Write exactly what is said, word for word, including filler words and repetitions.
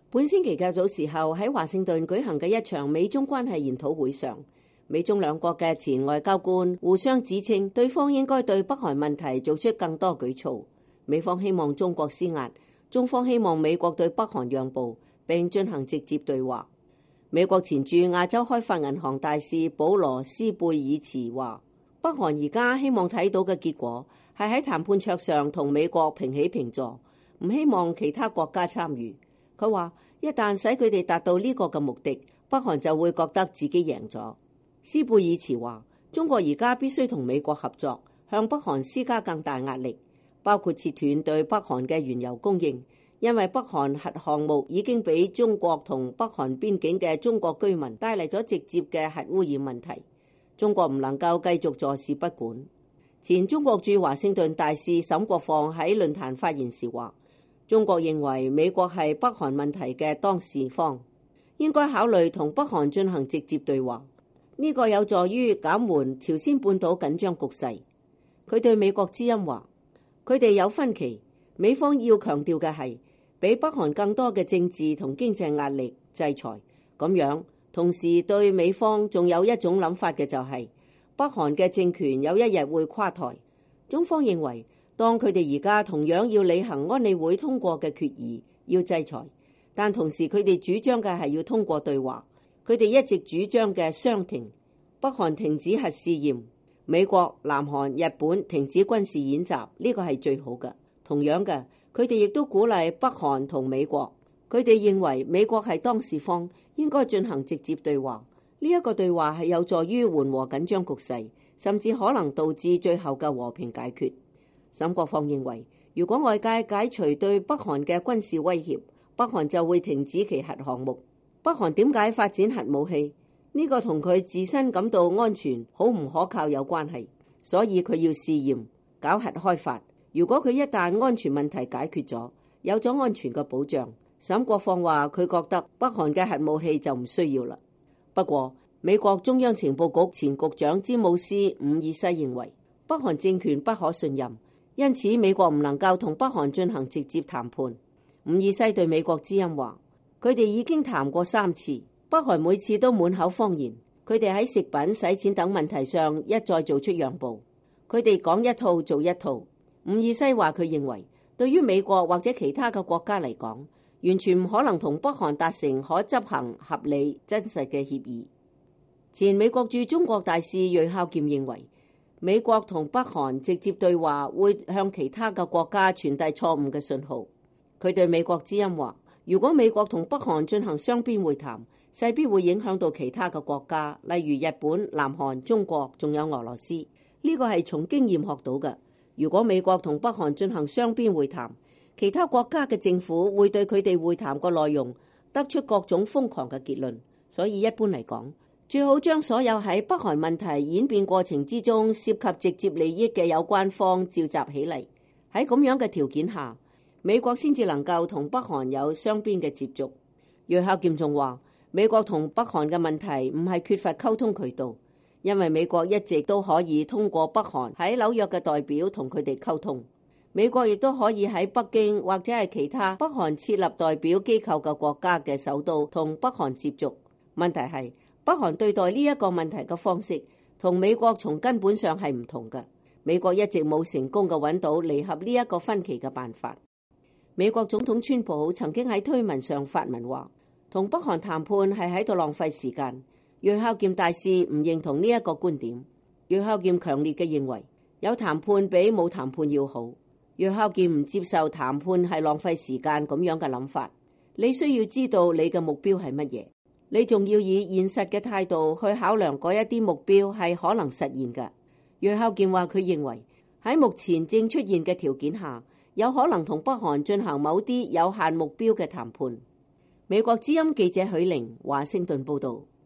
本星期嘅早時候喺華盛頓舉行嘅一場美中關係研討會上，美中兩國嘅前外交官互相指稱對方應該對北韓問題做出更多舉措。美方希望中國施壓，中方希望美國對北韓讓步，並進行直接對話。美國前駐亞洲開發銀行大使保羅斯貝爾茨話，北韓而家希望睇到嘅結果係喺談判桌上同美國平起平坐，唔希望其他國家參與。佢話一旦使佢哋達到呢個嘅目的，北韓就會覺得自己贏咗。斯貝爾茨話，中國而家必須同美國合作，向北韓施加更大壓力，包括切斷對北韓嘅原油供應，因為北韓核項目已經俾中國同北韓邊境嘅中國居民帶嚟咗直接嘅核污染問題，中國唔能夠繼續坐視不管。前中國駐華盛頓大使沈國放喺論壇發言時話，中國認為美國係北韓問題嘅當事方，應該考慮同北韓進行直接對話，呢個有助於減緩朝鮮半島緊張局勢。佢對美國之音話，佢哋有分歧，美方要強調嘅係俾北韓更多嘅政治同經濟壓力制裁，咁樣同時對美方仲有一種諗法嘅就係北韓嘅政權有一日會垮台。中方認為當佢哋而家同樣要履行安理會通過嘅決議，要制裁，但同時佢哋主張嘅係要通過對話。佢哋一直主張嘅雙停，北韓停止核試驗，美國、南韓、日本停止軍事演習，呢個係最好嘅。同樣嘅，佢哋亦都鼓勵北韓同美國，佢哋認為美國係當事方，應該進行直接對話。呢一個對話係有助於緩和緊張局勢，甚至可能導致最後嘅和平解決。沈國放認為，如果外界解除對北韓嘅軍事威脅，北韓就會停止其核項目。北韓點解發展核武器？呢個同佢自身感到安全好唔可靠有關係，所以佢要試驗搞核開發。如果佢一旦安全問題解決咗，有咗安全嘅保障，沈國放話佢覺得北韓嘅核武器就唔需要啦。不過，美國中央情報局前局長詹姆斯·伍爾西認為北韓政權不可信任，因此美國唔能夠同北韓進行直接談判。伍爾西對美國之音話，佢哋已經談過三次，北韓每次都滿口謊言，佢哋喺食品、洗錢等問題上一再做出讓步，佢哋講一套做一套。伍爾西話佢認為對於美國或者其他嘅國家嚟講，完全唔可能同北韓達成可執行、合理、真實嘅協議。前美國駐中國大使芮孝儉認為，美國同北韓直接對話會向其他嘅國家傳遞錯誤嘅信號。佢對美國之音話，如果美國同北韓進行雙邊會談，勢必會影響到其他嘅國家，例如日本、南韓、中國，仲有俄羅斯。呢個係從經驗學到嘅。如果美國同北韓進行雙邊會談，其他國家嘅政府會對佢哋會談個內容得出各種瘋狂嘅結論。所以一般嚟講，最好將所有喺北韓問題演變過程之中涉及直接利益嘅有關方召集起嚟。喺咁樣嘅條件下，美國先至能夠同北韓有雙邊嘅接觸。芮孝儉仲話，美國同北韓嘅問題唔係缺乏溝通渠道，因為美國一直都可以通過北韓喺紐約嘅代表同佢哋溝通。美國亦都可以喺北京或者係其他北韓設立代表機構嘅國家嘅首都同北韓接觸。問題係北韓對待呢一個問題嘅方式同美國從根本上係唔同嘅。美國一直冇成功嘅揾到彌合呢一個分歧嘅辦法。美國總統川普曾經喺推文上發文話，同北韓談判係喺度浪費時間。芮孝儉大使唔認同呢一個觀點。芮孝儉強烈嘅認為，有談判比冇談判要好。芮孝儉唔接受談判係浪費時間咁樣嘅諗法。你需要知道你嘅目標係乜嘢，你仲要以現實嘅態度去考量嗰一啲目標係可能實現嘅。芮孝儉話佢認為喺目前正出現嘅條件下，有可能同北韓進行某啲有限目標嘅談判。美國之音記者許玲華盛頓報道。